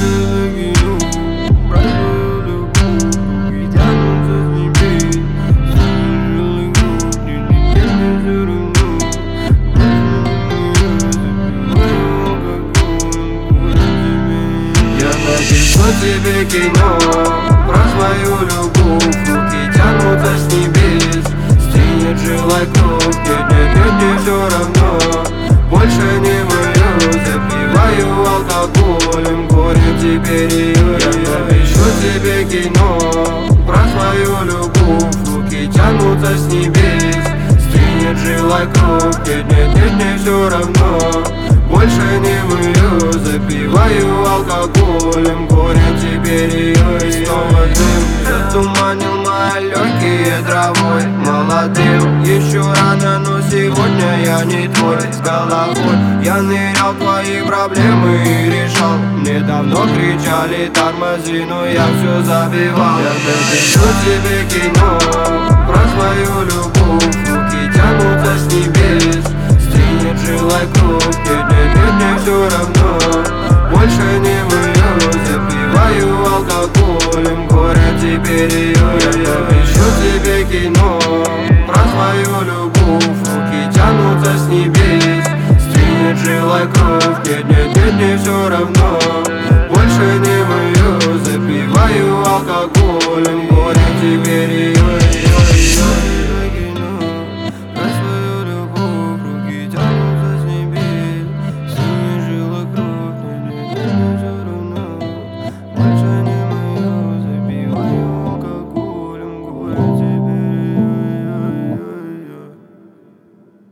Напишу тебе кино про свою любовь. Руки тянутся с небес, стынет жилой кровь. Нет, все равно, больше не мою. Запиваю алкоголем, горе теперь ее. Я напишу тебе кино про свою любовь. Руки тянутся с небес, стынет жилой кровь. Нет, все равно, больше не мою. Запиваю алкоголем, горе теперь ее. И снова дым затуманил мои легкие травой. Молодым еще рано, но сегодня я не твой. С головой я нырял в твои проблемы и решал. Мне давно кричали тормози, но я все забивал. Я напишу тебе кино про свою любовь. Руки тянутся с небес, стынет жилой кровь. Нет, все равно, больше не мою. Запиваю алкоголем, горе теперь ее. Я напишу тебе кино про свою любовь. Руки тянутся с небес, стынет жилой кровь. Нет, все равно, больше не